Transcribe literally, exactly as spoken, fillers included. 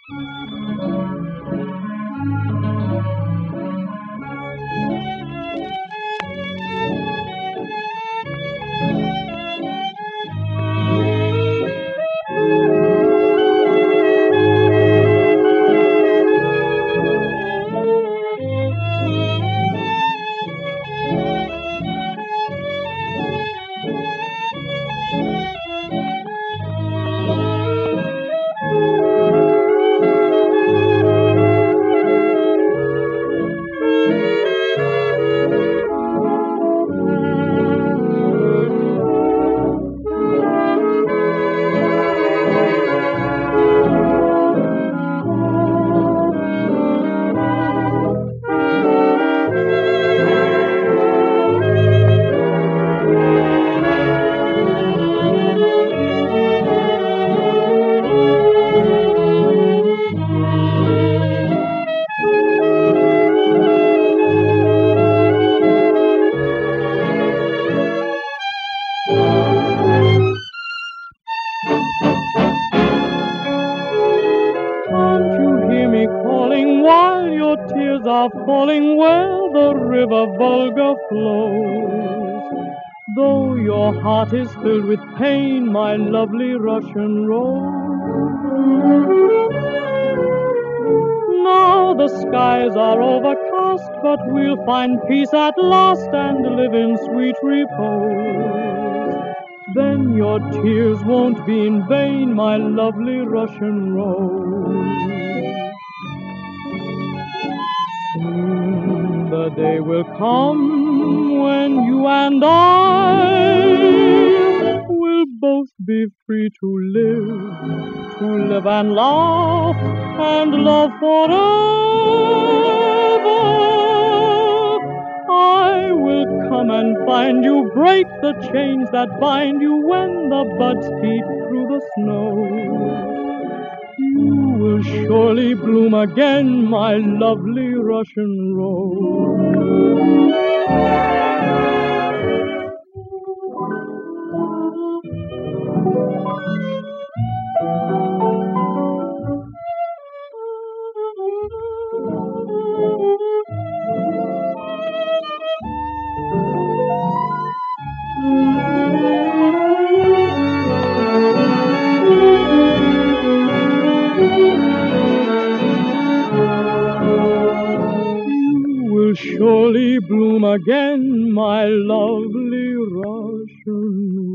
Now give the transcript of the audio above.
Can't you hear me calling while your tears are falling where the river Volga flows? Though your heart is filled with pain, my lovely Russian rose. Now the skies are overcast, but we'll find peace at last and live in sweet repose. Then your tears won't be in vain, my lovely Russian rose. Soon the day will come when you and I will both be free to live, to live and laugh and love forever. I will come and find you, break the chains that bind you when the buds peep through the snow. You will surely bloom again, my lovely Russian rose. Will surely bloom again, my lovely Russian